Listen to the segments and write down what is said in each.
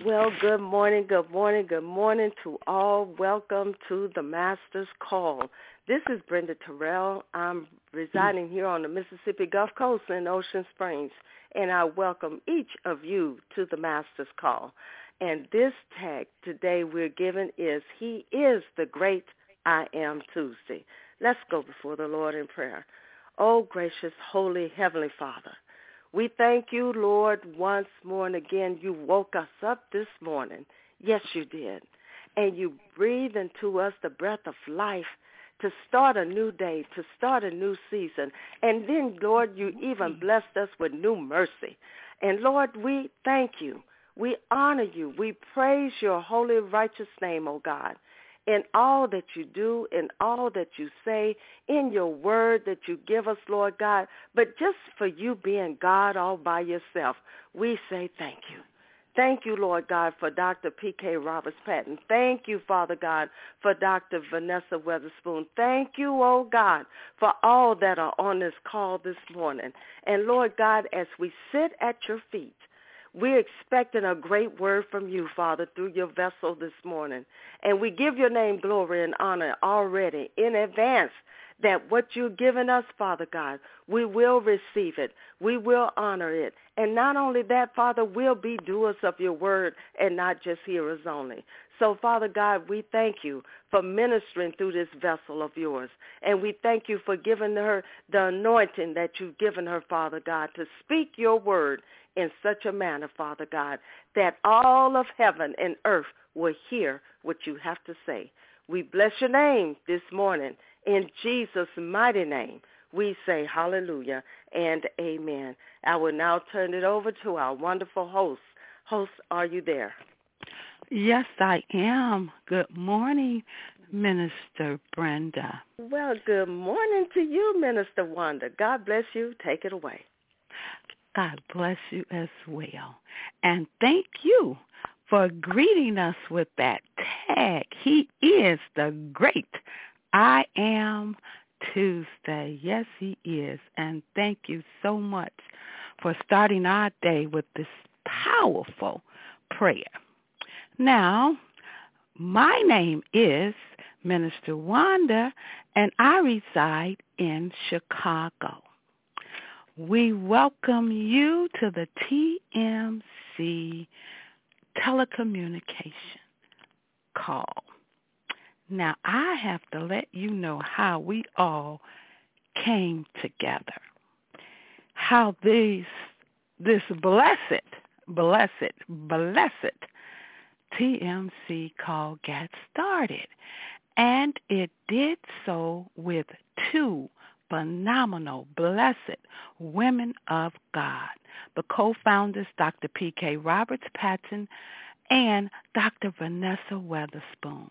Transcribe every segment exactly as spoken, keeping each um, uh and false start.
Well, good morning, good morning, good morning to all. Welcome to the Master's Call. This is Brenda Terrell. I'm residing here on the Mississippi Gulf Coast in Ocean Springs, and I welcome each of you to the Master's Call. And this tag today we're given is He is the Great I Am Tuesday. Let's go before the Lord in prayer. Oh, gracious, holy, heavenly Father, we thank you, Lord, once more and again. You woke us up this morning. Yes, you did. And you breathed into us the breath of life to start a new day, to start a new season. And then, Lord, you even blessed us with new mercy. And, Lord, we thank you. We honor you. We praise your holy, righteous name, oh God, in all that you do, in all that you say, in your word that you give us, Lord God. But just for you being God all by yourself, we say thank you. Thank you, Lord God, for Doctor P K Roberts-Patton. Thank you, Father God, for Doctor Vanessa Weatherspoon. Thank you, oh God, for all that are on this call this morning. And, Lord God, as we sit at your feet, we're expecting a great word from you, Father, through your vessel this morning. And we give your name glory and honor already in advance that what you've given us, Father God, we will receive it. We will honor it. And not only that, Father, we'll be doers of your word and not just hearers only. So, Father God, we thank you for ministering through this vessel of yours. And we thank you for giving her the anointing that you've given her, Father God, to speak your word in such a manner, Father God, that all of heaven and earth will hear what you have to say. We bless your name this morning. In Jesus' mighty name, we say hallelujah and amen. I will now turn it over to our wonderful host. Host, are you there? Yes, I am. Good morning, Minister Brenda. Well, good morning to you, Minister Wanda. God bless you. Take it away. God bless you as well. And thank you for greeting us with that tag. He is the great I Am Tuesday. Yes, he is. And thank you so much for starting our day with this powerful prayer. Now, my name is Minister Wanda, and I reside in Chicago. We welcome you to the T M C telecommunication call. Now, I have to let you know how we all came together, how these, this blessed, blessed, blessed T M C call got started. And it did so with two phenomenal, blessed women of God, the co-founders, Doctor P K Roberts-Patton and Doctor Vanessa Weatherspoon.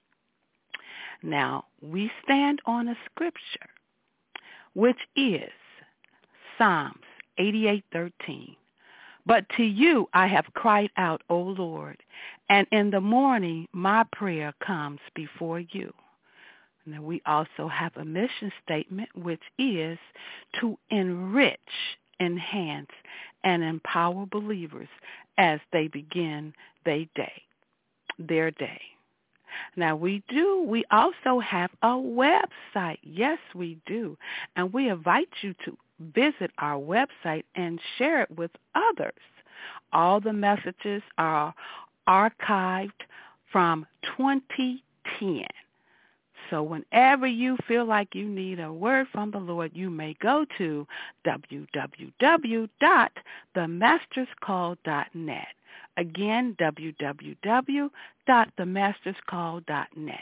Now, we stand on a scripture, which is Psalms eighty-eight thirteen. But to you I have cried out, O Lord, and in the morning my prayer comes before you. Now, we also have a mission statement, which is to enrich, enhance, and empower believers as they begin their day, their day. Now, we do, we also have a website. Yes, we do. And we invite you to visit our website and share it with others. All the messages are archived from twenty ten. So whenever you feel like you need a word from the Lord, you may go to w w w dot the masters call dot net. Again, w w w dot the masters call dot net.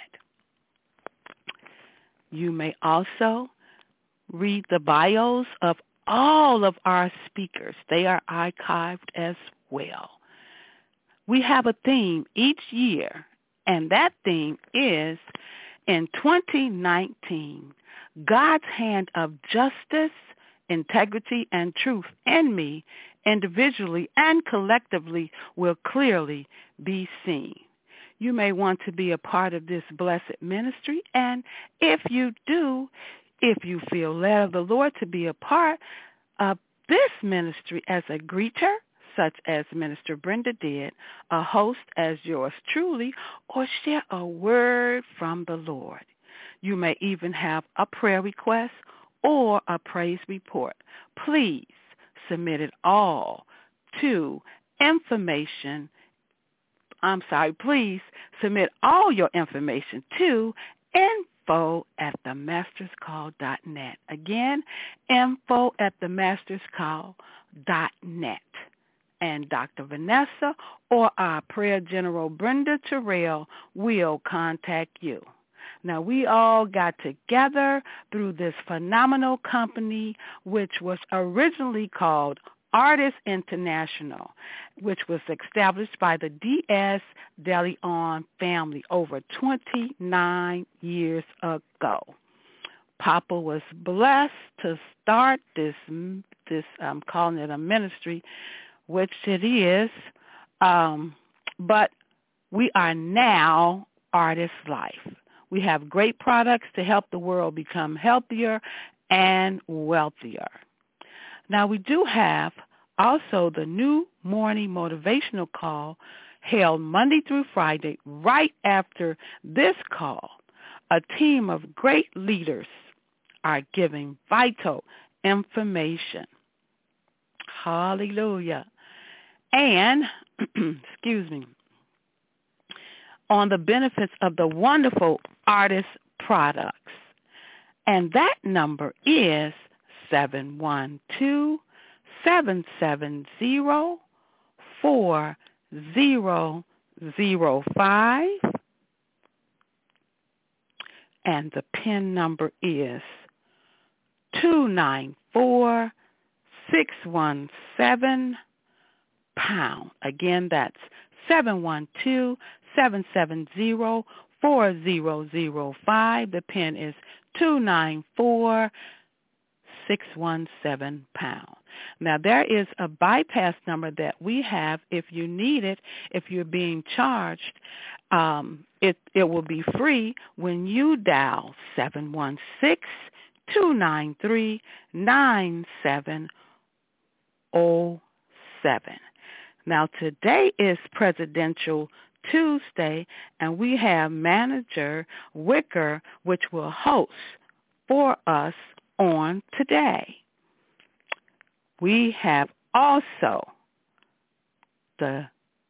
You may also read the bios of all of our speakers. They are archived as well. We have a theme each year, and that theme is, in twenty nineteen, God's hand of justice, integrity, and truth in me, individually and collectively, will clearly be seen. You may want to be a part of this blessed ministry, and if you do, if you feel led of the Lord to be a part of this ministry as a greeter, such as Minister Brenda did, a host as yours truly, or share a word from the Lord. You may even have a prayer request or a praise report. Please submit it all to information. I'm sorry, please submit all your information to info at the masters call dot net. Again, info at the masters call dot net. And Doctor Vanessa or our prayer general Brenda Terrell will contact you. Now, we all got together through this phenomenal company, which was originally called Artists International, which was established by the D S De Leon family over twenty-nine years ago. Papa was blessed to start this, this I'm calling it a ministry, which it is, um, but we are now Artist Life. We have great products to help the world become healthier and wealthier. Now, we do have also the new morning motivational call held Monday through Friday right after this call. A team of great leaders are giving vital information. Hallelujah. And, excuse me, on the benefits of the wonderful Artist products. And that number is seven one two, seven seven zero, four zero zero five. And the PIN number is two nine four, six one seven, pound. Again, that's seven one two, seven seven zero, four zero zero five. The PIN is two nine four, six one seven, pound. Now, there is a bypass number that we have if you need it, if you're being charged. Um, it, it will be free when you dial seven one six, two nine three, nine seven zero seven. Now, today is Presidential Tuesday, and we have Manager Wicker, which will host for us on today. We have also the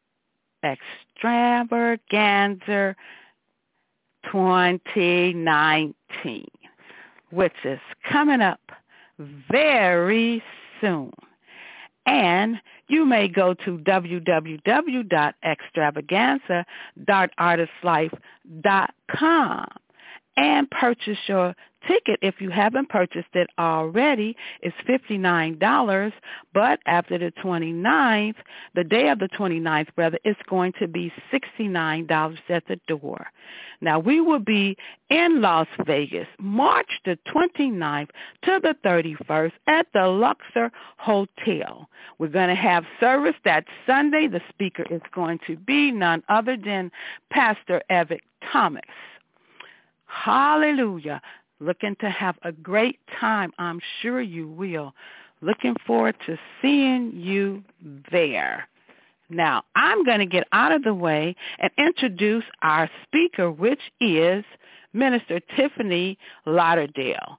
Extravaganza twenty nineteen, which is coming up very soon. And you may go to w w w dot extravaganza dot artist life dot com and purchase your ticket. If you haven't purchased it already, it's fifty-nine dollars, but after the twenty-ninth, the day of the twenty-ninth, rather, it's going to be sixty-nine dollars at the door. Now, we will be in Las Vegas, March the twenty-ninth to the thirty-first at the Luxor Hotel. We're going to have service that Sunday. The speaker is going to be none other than Pastor Evick Thomas. Hallelujah. Looking to have a great time. I'm sure you will. Looking forward to seeing you there. Now, I'm going to get out of the way and introduce our speaker, which is Minister Tiffany Lauderdale.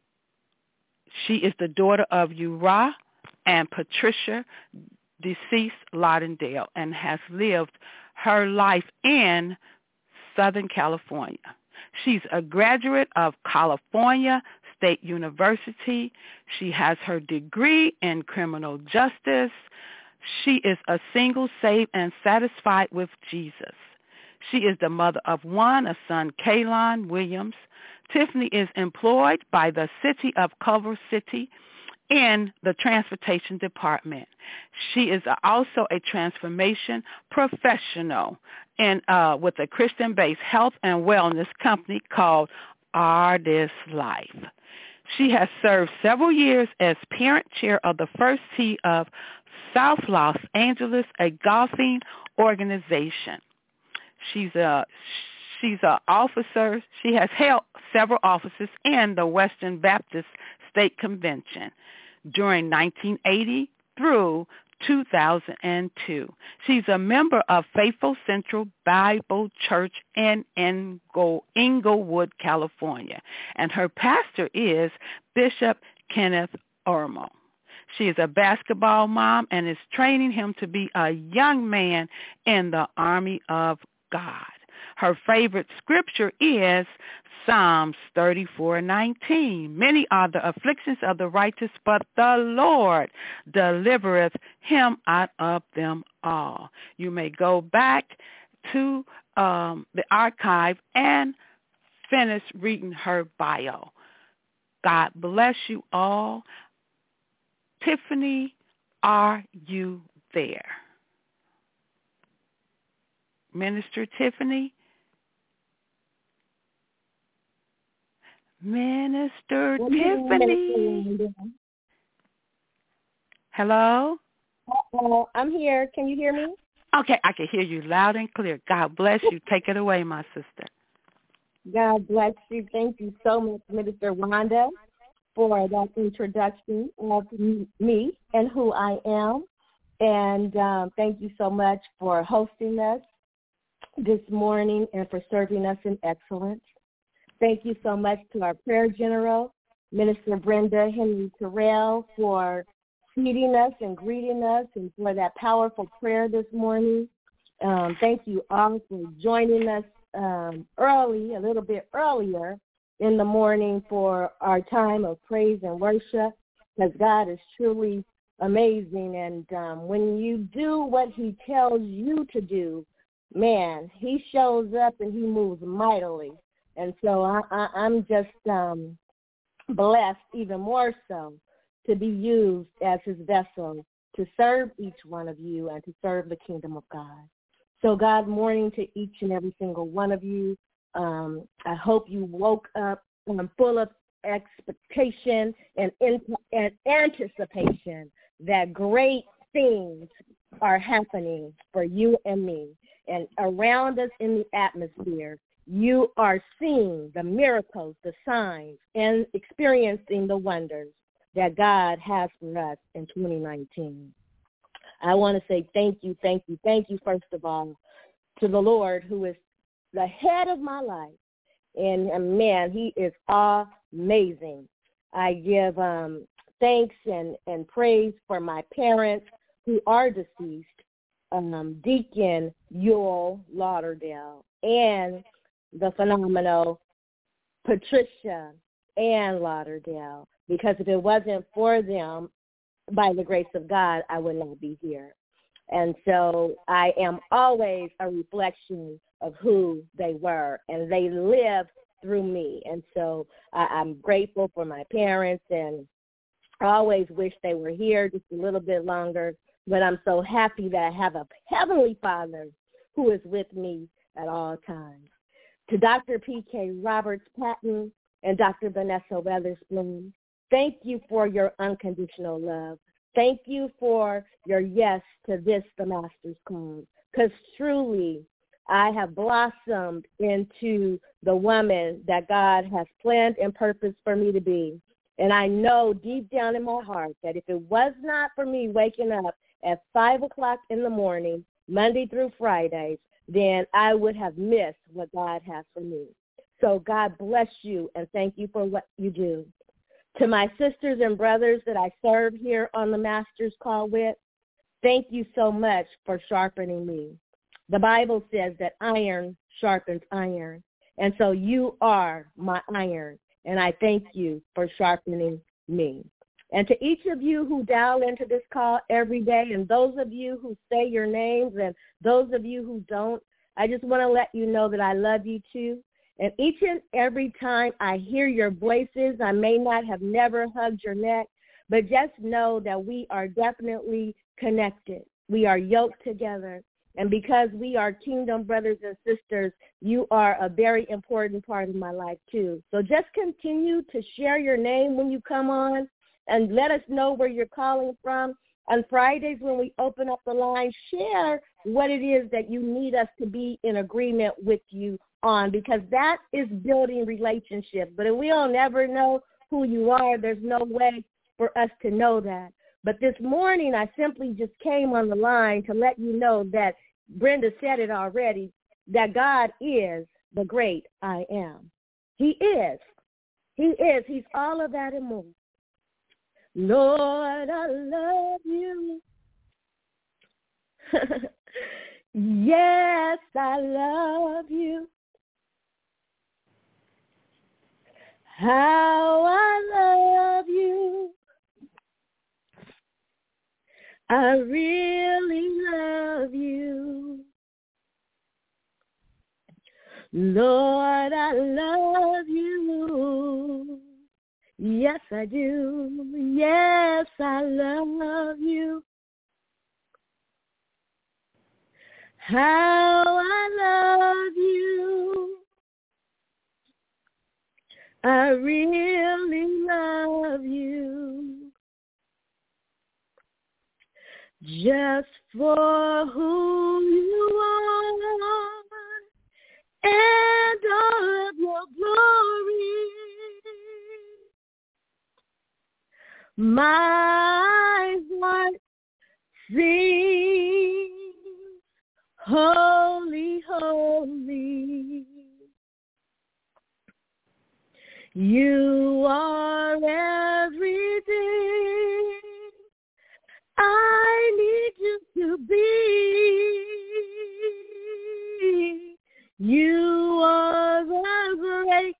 She is the daughter of Uriah and Patricia deceased Lauderdale and has lived her life in Southern California. She's a graduate of California State University. She has her degree in criminal justice. She is a single, saved, and satisfied with Jesus. She is the mother of one, a son, Kaylon Williams. Tiffany is employed by the city of Culver City in the transportation department. She is also a transformation professional in, uh, with a Christian-based health and wellness company called Artist Life. She has served several years as parent chair of the First Tee of South Los Angeles, a golfing organization. She's a she's an officer. She has held several offices in the Western Baptist State Convention. During nineteen eighty through two thousand two. She's a member of Faithful Central Bible Church in Inglewood, California, and her pastor is Bishop Kenneth Ormo. She is a basketball mom and is training him to be a young man in the army of God. Her favorite scripture is Psalms thirty-four nineteen. Many are the afflictions of the righteous, but the Lord delivereth him out of them all. You may go back to um, the archive and finish reading her bio. God bless you all. Tiffany, are you there? Minister Tiffany? Minister I'm Tiffany? here. Hello? Uh-oh, I'm here. Can you hear me? Okay, I can hear you loud and clear. God bless you. Take it away, my sister. God bless you. Thank you so much, Minister Wanda, for that introduction of me and who I am. And um, thank you so much for hosting us this morning and for serving us in excellence. Thank you so much to our prayer general, Minister Brenda Henry Terrell, for feeding us and greeting us and for that powerful prayer this morning. Um, thank you all for joining us um, early, a little bit earlier in the morning for our time of praise and worship, because God is truly amazing. And um, when you do what he tells you to do, man, he shows up and he moves mightily. And so I, I, I'm just um, blessed even more so to be used as his vessel to serve each one of you and to serve the kingdom of God. So God morning to each and every single one of you. Um, I hope you woke up um, full of expectation and, in, and anticipation that great things are happening for you and me. And around us in the atmosphere, you are seeing the miracles, the signs, and experiencing the wonders that God has for us in twenty nineteen. I want to say thank you, thank you, thank you, first of all, to the Lord, who is the head of my life. And, and man, he is amazing. I give um, thanks and, and praise for my parents who are deceased, um, Deacon Yule Lauderdale and the phenomenal Patricia Ann Lauderdale, because if it wasn't for them, by the grace of God, I would not be here. And so I am always a reflection of who they were, and they live through me. And so I, I'm grateful for my parents, and I always wish they were here just a little bit longer, but I'm so happy that I have a Heavenly Father who is with me at all times. To Doctor P K Roberts-Patton and Doctor Vanessa Weatherspoon, thank you for your unconditional love. Thank you for your yes to this, the Master's Call, because truly I have blossomed into the woman that God has planned and purposed for me to be. And I know deep down in my heart that if it was not for me waking up at five o'clock in the morning, Monday through Fridays, then I would have missed what God has for me. So God bless you, and thank you for what you do. To my sisters and brothers that I serve here on the Master's Call with, thank you so much for sharpening me. The Bible says that iron sharpens iron, and so you are my iron, and I thank you for sharpening me. And to each of you who dial into this call every day, and those of you who say your names and those of you who don't, I just want to let you know that I love you too. And each and every time I hear your voices, I may not have never hugged your neck, but just know that we are definitely connected. We are yoked together. And because we are kingdom brothers and sisters, you are a very important part of my life too. So just continue to share your name when you come on and let us know where you're calling from. On Fridays when we open up the line, share what it is that you need us to be in agreement with you on, because that is building relationships. But if we don't ever know who you are, there's no way for us to know that. But this morning, I simply just came on the line to let you know that Brenda said it already, that God is the great I am. He is. He is. He's all of that and more. Lord, I love you. Yes, I love you. How I love you. I really love you. Lord, I love you. Yes, I do. Yes, I love you. How I love you. I really love you. Just for who you are and all of your glory. My heart sings, holy, holy. You are everything I need you to be. You are the great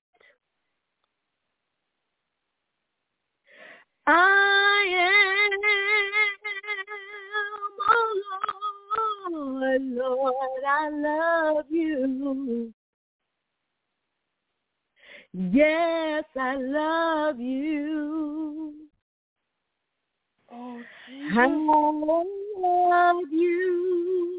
I am, oh Lord, Lord, I love you. Yes, I love you. Oh, I love you.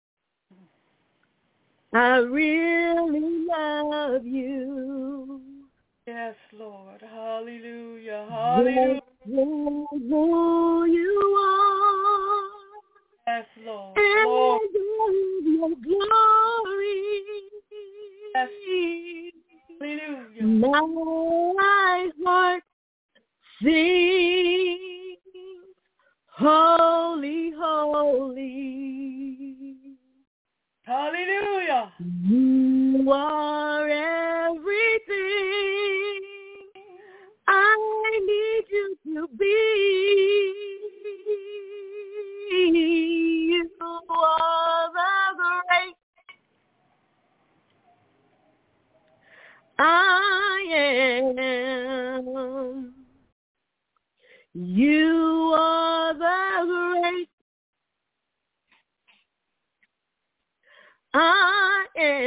I really love you. yes, Lord. Hallelujah. Hallelujah. Just who you are. Yes, Lord. And Lord. your glory. Yes. Hallelujah. My heart sings, holy, holy. Hallelujah. You are everything I need you to be. You are the great I am. You are the great I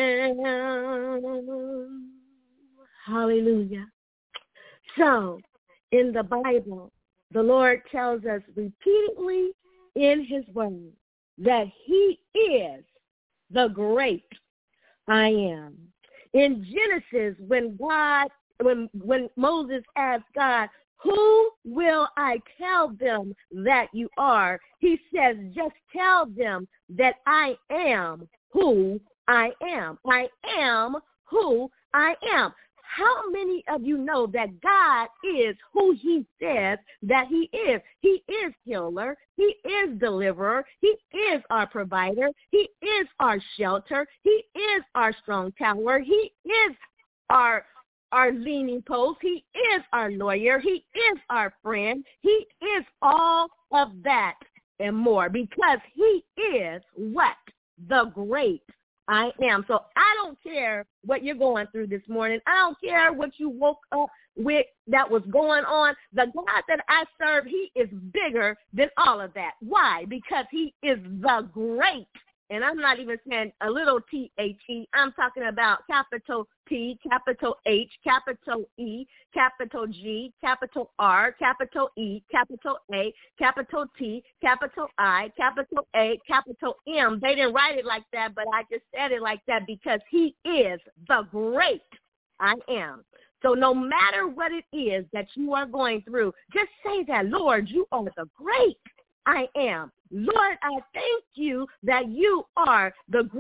am. Hallelujah. So, in the Bible, the Lord tells us repeatedly in his word that he is the great I am. In Genesis, when God, when when Moses asked God, who will I tell them that you are? He says, just tell them that I am who I am. I am who I am. How many of you know that God is who he says that he is? He is healer. He is deliverer. He is our provider. He is our shelter. He is our strong tower. He is our our leaning post. He is our lawyer. He is our friend. He is all of that and more because he is what? The great I am. So I don't care what you're going through this morning. I don't care what you woke up with that was going on. The God that I serve, he is bigger than all of that. Why? Because he is the great. And I'm not even saying a little T H E. I'm talking about capital T, capital H, capital E, capital G, capital R, capital E, capital A, capital T, capital I, capital A, capital M. They didn't write it like that, but I just said it like that because he is the great I am. So no matter what it is that you are going through, just say that, Lord, you are the great I am. Lord, I thank you that you are the great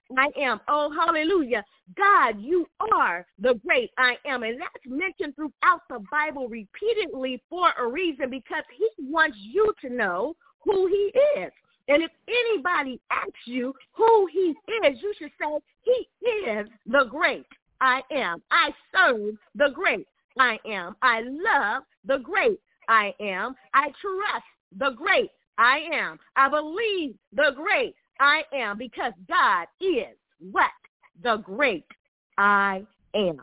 I am. Oh, hallelujah. God, you are the great I am. And that's mentioned throughout the Bible repeatedly for a reason, because he wants you to know who he is. And if anybody asks you who he is, you should say, he is the great I am. I serve the great I am. I love the great I am. I trust the great I am. I believe the great I am, because God is what? The great I am.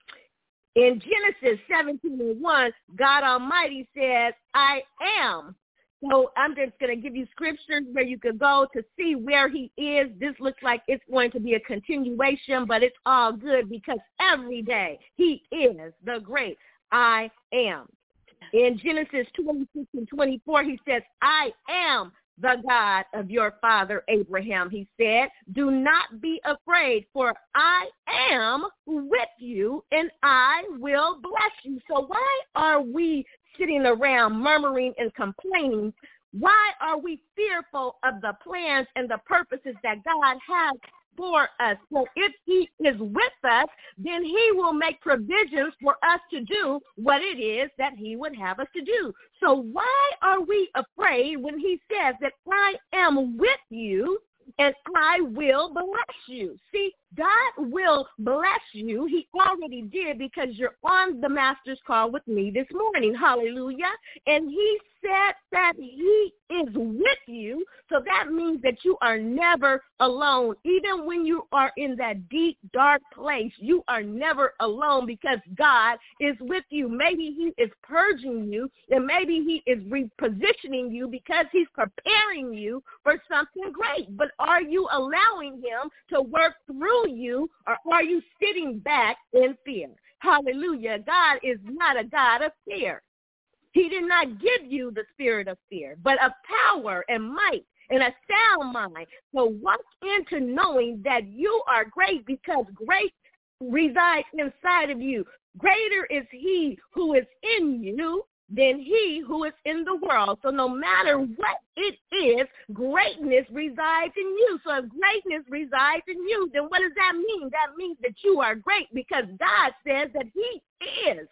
In Genesis seventeen and one, God Almighty says, I am. So I'm just going to give you scriptures where you could go to see where he is. This looks like it's going to be a continuation, but it's all good, because every day he is the great I am. In Genesis twenty-six and twenty-four, he says, I am the God of your father Abraham. He said, do not be afraid, for I am with you, and I will bless you. So why are we sitting around murmuring and complaining? Why are we fearful of the plans and the purposes that God has for us? So if he is with us, then he will make provisions for us to do what it is that he would have us to do. So why are we afraid when he says that I am with you and I will bless you? See, God will bless you. He already did, because you're on the master's call with me this morning. Hallelujah. And he said that he is with you. So that means that you are never alone. Even when you are in that deep, dark place, you are never alone, because God is with you. Maybe he is purging you, and maybe he is repositioning you because he's preparing you for something great. But are you allowing him to work through you, or are you sitting back in fear? Hallelujah. God is not a God of fear. He did not give you the spirit of fear, but of power and might and a sound mind. So walk into knowing that you are great, because great resides inside of you. Greater is he who is in you than he who is in the world. So no matter what it is, greatness resides in you. So if greatness resides in you, then what does that mean? That means that you are great, because God says that he is.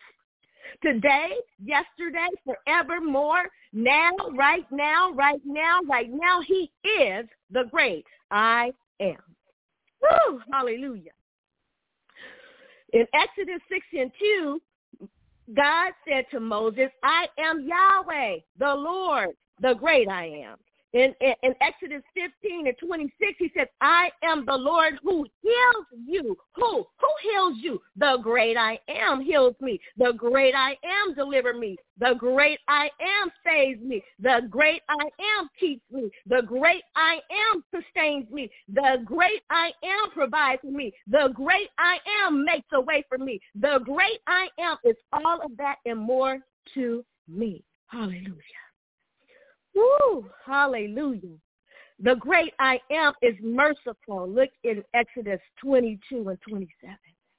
Today, yesterday, forevermore, now, right now, right now, right now, he is the great I am. Woo, hallelujah. In Exodus six and two, God said to Moses, I am Yahweh, the Lord, the great I am. In, in, in Exodus fifteen and twenty-six, he said, I am the Lord who heals you. Who? Who heals you? The great I am heals me. The great I am delivers me. The great I am saves me. The great I am keeps me. The great I am sustains me. The great I am provides for me. The great I am makes a way for me. The great I am is all of that and more to me. Hallelujah. Woo, hallelujah. The great I am is merciful. Look in Exodus twenty-two and twenty-seven.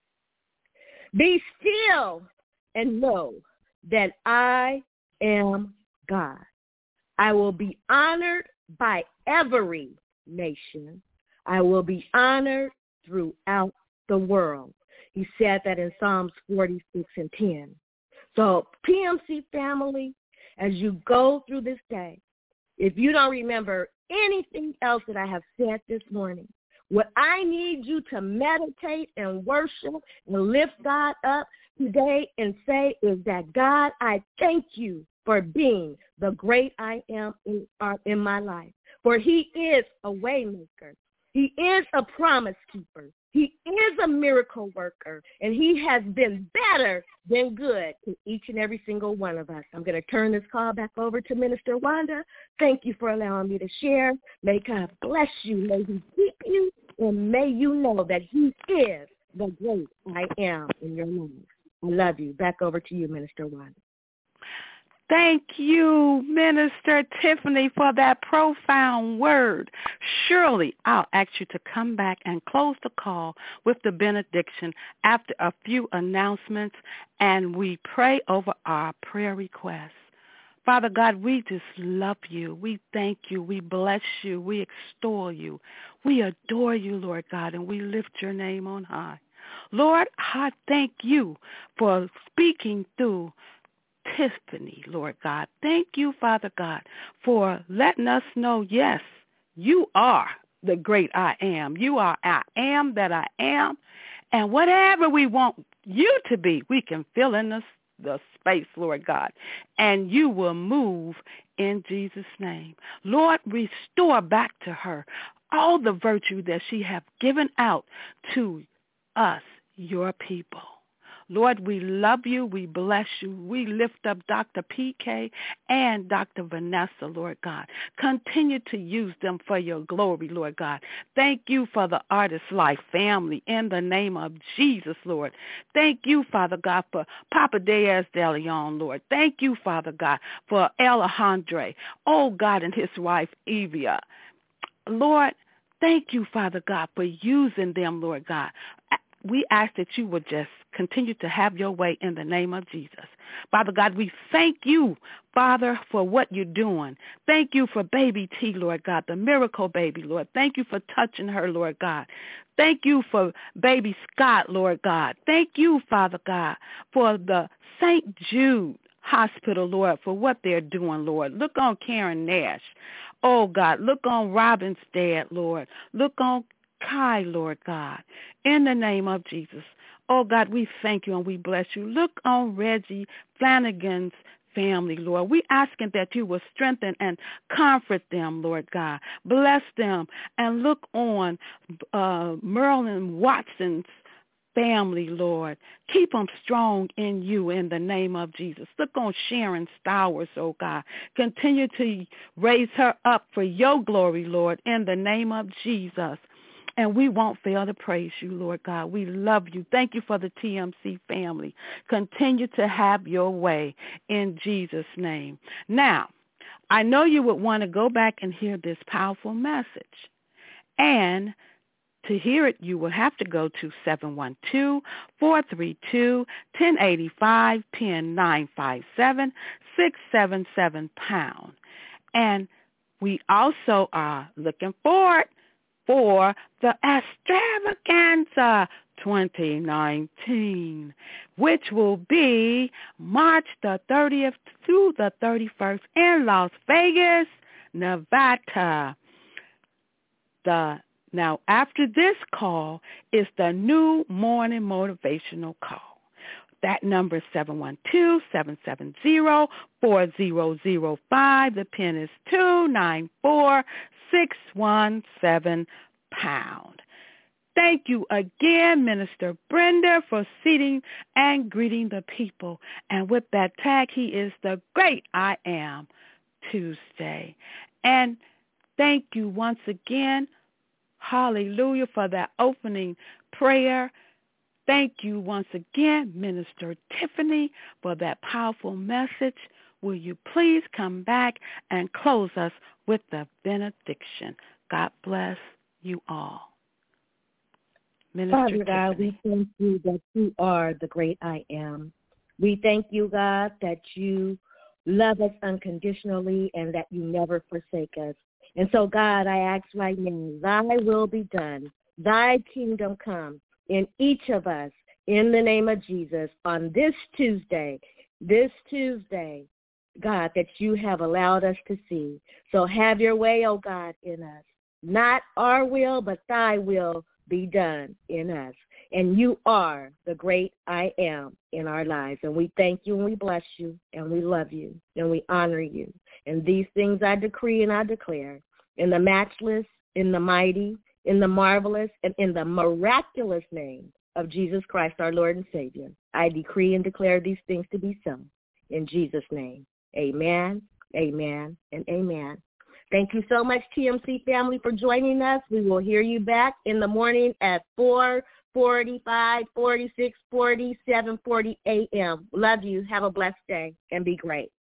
Be still and know that I am God. I will be honored by every nation. I will be honored throughout the world. He said that in Psalms forty-six and ten. So P M C family, as you go through this day, if you don't remember anything else that I have said this morning, what I need you to meditate and worship and lift God up today and say is that, God, I thank you for being the great I am in, uh, in my life. For he is a way maker. He is a promise keeper. He is a miracle worker, and he has been better than good to each and every single one of us. I'm going to turn this call back over to Minister Wanda. Thank you for allowing me to share. May God bless you. May he keep you, and may you know that he is the great I am in your life. I love you. Back over to you, Minister Wanda. Thank you, Minister Tiffany, for that profound word. Surely I'll ask you to come back and close the call with the benediction after a few announcements, and we pray over our prayer requests. Father God, we just love you. We thank you. We bless you. We extol you. We adore you, Lord God, and we lift your name on high. Lord, I thank you for speaking through Tiffany, Lord God. Thank you, Father God, for letting us know, yes, you are the great I am. You are I am that I am. And whatever we want you to be, we can fill in the, the space, Lord God. And you will move in Jesus' name. Lord, restore back to her all the virtue that she have given out to us, your people. Lord, we love you. We bless you. We lift up Doctor P K and Doctor Vanessa, Lord God. Continue to use them for your glory, Lord God. Thank you for the Artist Life family in the name of Jesus, Lord. Thank you, Father God, for Papa Diaz de Leon, Lord. Thank you, Father God, for Alejandro, oh God, and his wife, Evia. Lord, thank you, Father God, for using them, Lord God. We ask that you would just continue to have your way in the name of Jesus. Father God, we thank you, Father, for what you're doing. Thank you for baby T, Lord God, the miracle baby, Lord. Thank you for touching her, Lord God. Thank you for baby Scott, Lord God. Thank you, Father God, for the Saint Jude Hospital, Lord, for what they're doing, Lord. Look on Karen Nash. Oh, God, look on Robin's dad, Lord. Look on Kai, Lord God, in the name of Jesus. Oh, God, we thank you and we bless you. Look on Reggie Flanagan's family, Lord. We asking that you will strengthen and comfort them, Lord God. Bless them. And look on uh, Merlin Watson's family, Lord. Keep them strong in you in the name of Jesus. Look on Sharon Stowers, oh God. Continue to raise her up for your glory, Lord, in the name of Jesus. And we won't fail to praise you, Lord God. We love you. Thank you for the T M C family. Continue to have your way in Jesus' name. Now, I know you would want to go back and hear this powerful message. And to hear it, you will have to go to seven one two, four three two, one zero eight five, pin nine five seven, six seven seven pound. And we also are looking forward for the Extravaganza twenty nineteen, which will be March the thirtieth through the thirty-first in Las Vegas, Nevada. The Now, after this call is the new morning motivational call. That number is seven one two, seven seven zero, four zero zero five. The pin is two nine four, six one seven pound. Thank you again, Minister Brenda, for sitting and greeting the people. And with that tag, he is the great I am Tuesday. And thank you once again, hallelujah, for that opening prayer. Thank you once again, Minister Tiffany, for that powerful message. Will you please come back and close us with the benediction? God bless you all. Minister Father God, Tiffany. we thank you that you are the great I am. We thank you, God, that you love us unconditionally and that you never forsake us. And so, God, I ask right now, thy will be done, thy kingdom come in each of us in the name of Jesus on this Tuesday, this Tuesday, God, that you have allowed us to see. So have your way, oh God, in us. Not our will, but thy will be done in us. And you are the great I am in our lives. And we thank you and we bless you and we love you and we honor you. And these things I decree and I declare in the matchless, in the mighty, in the marvelous, and in the miraculous name of Jesus Christ, our Lord and Savior. I decree and declare these things to be so. In Jesus' name, amen, amen, and amen. Thank you so much, T M C family, for joining us. We will hear you back in the morning at four forty-five, forty-six, forty, seven forty a.m. Love you. Have a blessed day and be great.